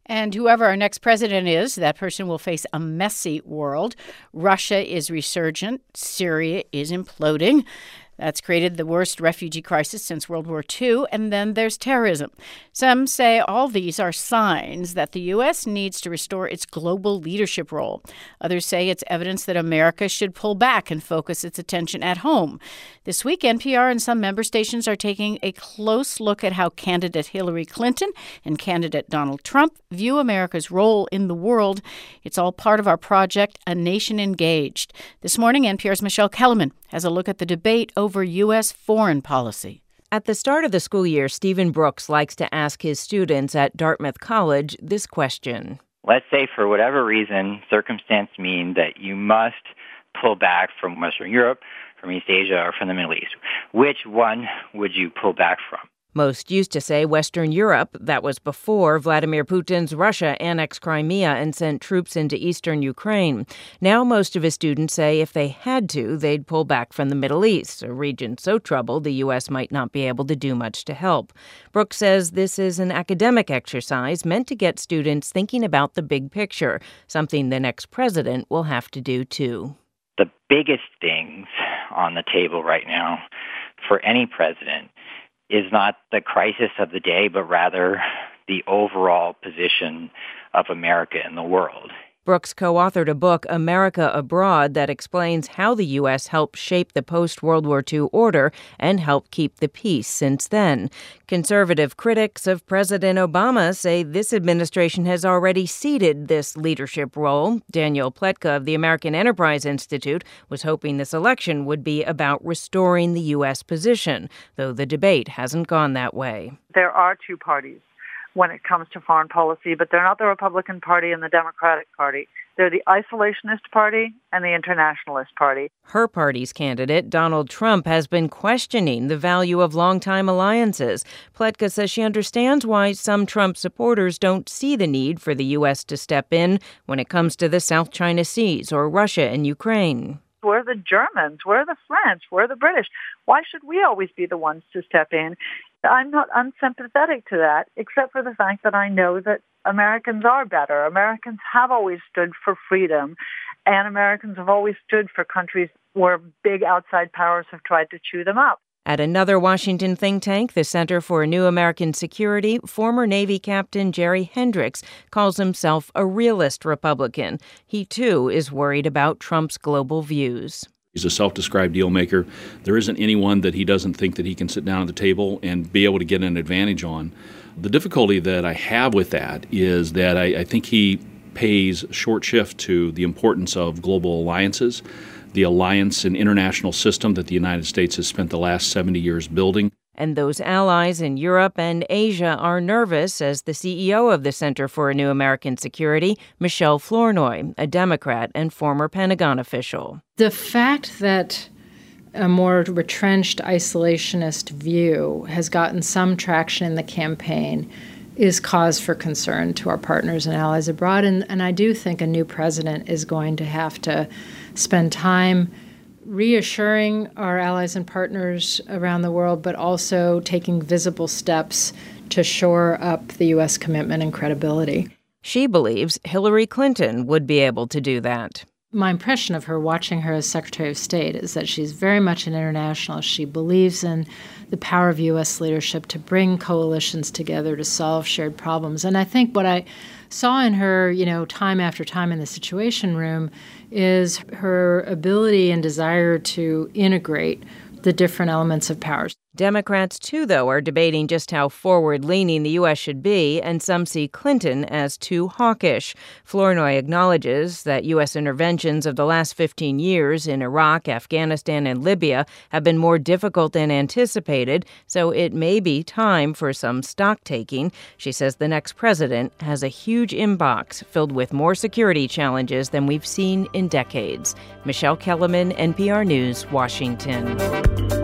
And whoever our next president is, that person will face a messy world. Russia is resurgent. Syria is imploding. That's created the worst refugee crisis since World War II. And then there's terrorism. Some say all these are signs that the U.S. needs to restore its global leadership role. Others say it's evidence that America should pull back and focus its attention at home. This week, NPR and some member stations are taking a close look at how candidate Hillary Clinton and candidate Donald Trump view America's role in the world. It's all part of our project, A Nation Engaged. This morning, NPR's Michelle Kellerman has a look at the debate over U.S. foreign policy. At the start of the school year, Stephen Brooks likes to ask his students at Dartmouth College this question. Let's say for whatever reason, circumstance mean that you must pull back from Western Europe, from East Asia, or from the Middle East. Which one would you pull back from? Most used to say Western Europe. That was before Vladimir Putin's Russia annexed Crimea and sent troops into eastern Ukraine. Now most of his students say if they had to, they'd pull back from the Middle East, a region so troubled the U.S. might not be able to do much to help. Brooks says this is an academic exercise meant to get students thinking about the big picture, something the next president will have to do too. The biggest things on the table right now for any president is not the crisis of the day, but rather the overall position of America in the world. Brooks co-authored a book, America Abroad, that explains how the U.S. helped shape the post-World War II order and helped keep the peace since then. Conservative critics of President Obama say this administration has already ceded this leadership role. Daniel Pletka of the American Enterprise Institute was hoping this election would be about restoring the U.S. position, though the debate hasn't gone that way. There are two parties when it comes to foreign policy, but they're not the Republican Party and the Democratic Party. They're the isolationist party and the internationalist party. Her party's candidate, Donald Trump, has been questioning the value of longtime alliances. Pletka says she understands why some Trump supporters don't see the need for the U.S. to step in when it comes to the South China Seas or Russia and Ukraine. We're the Germans, we're the French, we're the British. Why should we always be the ones to step in? I'm not unsympathetic to that, except for the fact that I know that Americans are better. Americans have always stood for freedom, and Americans have always stood for countries where big outside powers have tried to chew them up. At another Washington think tank, the Center for New American Security, former Navy Captain Jerry Hendricks calls himself a realist Republican. He, too, is worried about Trump's global views. He's a self-described deal maker. There isn't anyone that he doesn't think that he can sit down at the table and be able to get an advantage on. The difficulty that I have with that is that I think he pays short shift to the importance of global alliances, the alliance and international system that the United States has spent the last 70 years building. And those allies in Europe and Asia are nervous, as the CEO of the Center for New American Security, Michelle Flournoy, a Democrat and former Pentagon official. The fact that a more retrenched isolationist view has gotten some traction in the campaign is cause for concern to our partners and allies abroad. And I do think a new president is going to have to spend time reassuring our allies and partners around the world, but also taking visible steps to shore up the U.S. commitment and credibility. She believes Hillary Clinton would be able to do that. My impression of her watching her as Secretary of State is that she's very much an internationalist. She believes in the power of U.S. leadership to bring coalitions together to solve shared problems. And I think what I saw in her, time after time in the Situation Room is her ability and desire to integrate the different elements of power. Democrats, too, though, are debating just how forward-leaning the U.S. should be, and some see Clinton as too hawkish. Flournoy acknowledges that U.S. interventions of the last 15 years in Iraq, Afghanistan, and Libya have been more difficult than anticipated, so it may be time for some stock-taking. She says the next president has a huge inbox filled with more security challenges than we've seen in decades. Michelle Kellerman, NPR News, Washington.